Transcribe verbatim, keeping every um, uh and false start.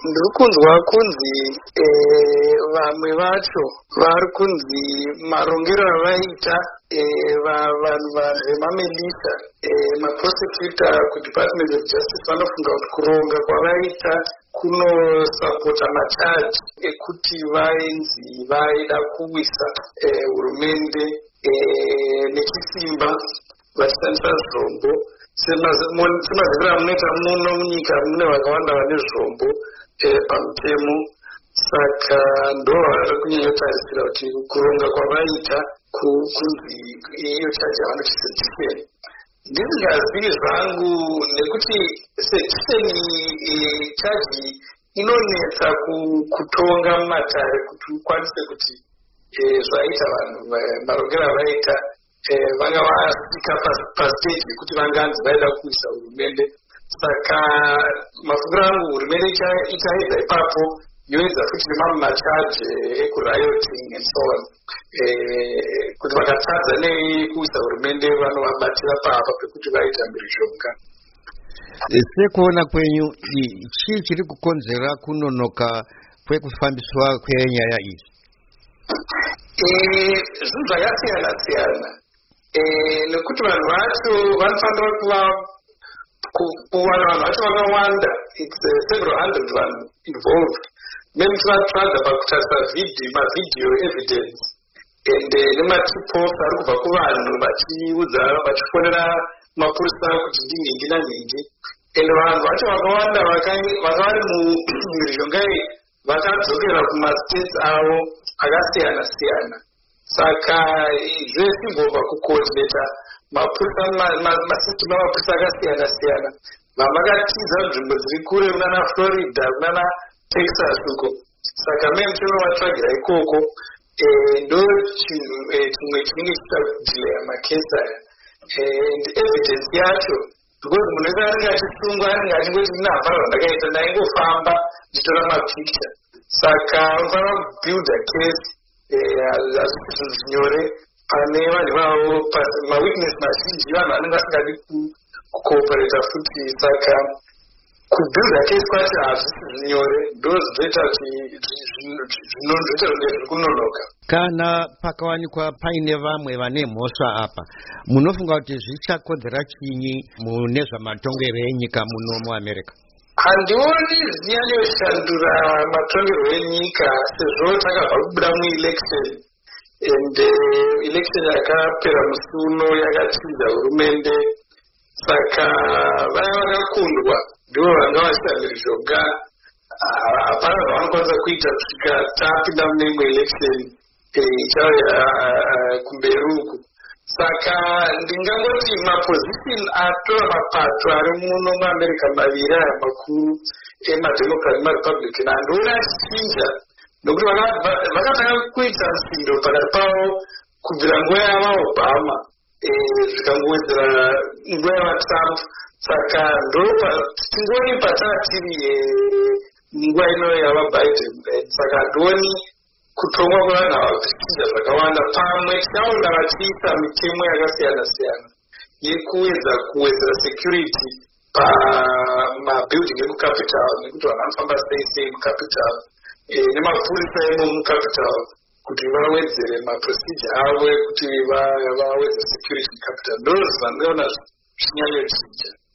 Ndirikunzwa kunzi vamwe vacho vari kunzi marongero avaita vanhu vemamelisa maprosecutor kudepartment of justice vanofunga kuti kuronga kwavaita kunosapota machaji ekuti vaenzi vaida kuwisa hurumende nechisimba vachishandisa zvombo. semaziviro amunoita muno munyika mune vakawanda vane zvombo pamutemo, saka ndo vari kunyanyotarisira kuti kuronga kwavaita kunzi iyo chaji yavanochisedhiseni. Ndisingazivi zvangu nekuti sedhiseni chaji inonetsa kutonga mumatare kuti ukwanise kuti zvaita vanhu marongero avaita vanga vasvika pastage yekuti vanganzi vaida kuisa hurumende. Saka mafungiro angu hurumende ichaedza ipapo yoedza futi nemamwe machaji ekurioting and so on, kuti vakatadza nekuisa hurumende vanovabatira papa pekuti vaita mhirizhonga. Sekuona kwenyu chii chiri kukonzera kunonoka kwekufambiswa kwenyaya idzi? Zvinhu zvakasiyana siyana, nekuti vanhu vacho vanofanira kuva kuwana vanhu vacho vakawanda. It's several hundred vanhu involved. Memuchavatsvaga pakutarisa mavideo evidence and nematiposa ari kubva kuvanhu vachiudza vachifonera mapurisa kuti ndinhingi nanhingi, and vanhu vacho vakawanda vavari mumhirizhonga iyi vakadzokera kumastates avo akasiyana siyana. Saka zvese ngobva kucoordinata mapurisa masystem amapurisa akasiyana siyana. Vamwe vakatiza nzvimbo dziri kure kunana Florida kunana Texas uko, saka meme tinovatsvagira ikoko. Ndo chimwe chinenge chiita kudelaya makesi aya and evidence yacho, because munhu wese anenge achisungwa anenge achingoti ndinabva zvandakaita ndaingofamba nditora mapicture. Saka unofanira kubuilda case hazvisi zvinhu zvinyore pane vanhu vavo, mawitness mazhinji vanhu vanenge vasingadi kucooperata futi. Saka kubuilda case kwacho hazvisi zvinyore, ndo zvinoita zvinoita zviri kunonoka. Kana pakawanikwa paine vamwe vane mhosva apa, munofunga kuti zvichakodzera chinyi mune zvamatongero enyika muno muAmerica? Handioni zvinyanyoshandura matongero enyika sezvo takabva kubuda muelection, and election yakapera musi uno yakachinja hurumende. Saka vaya vakakundwa ndivo vanga vachiita mhirizhonga. Hapana zvavanokwanisa kuita kusvika tapinda mune imwe election ichauya kumberi uku. Saka ndingangoti maposition atora mapato ari muno muAmerica maviri aya makuru emademocrat nemarepublican handiona achichinja, nokuti vakatanga kuita musindo pakati pavo kubvira nguva yavaobama zvikangowedzera nguva yavatrump. Saka tingoni patatiri nguva ino yavabiden. Saka handioni kutongwa kwevanhu ava kuchinja zvakawanda. Pamwe tichaona vachiisa mitemo yakasiyana siyana yekuedza kuwedzera security pamabuilding emucapital, nekuti vanhu vanofamba sei sei mucapital, nemapurisa emo mucapital kuti vawedzere maprocedure avo ekuti vawedzere security mucapital. Ndo zvandiona zvinyanyochinja.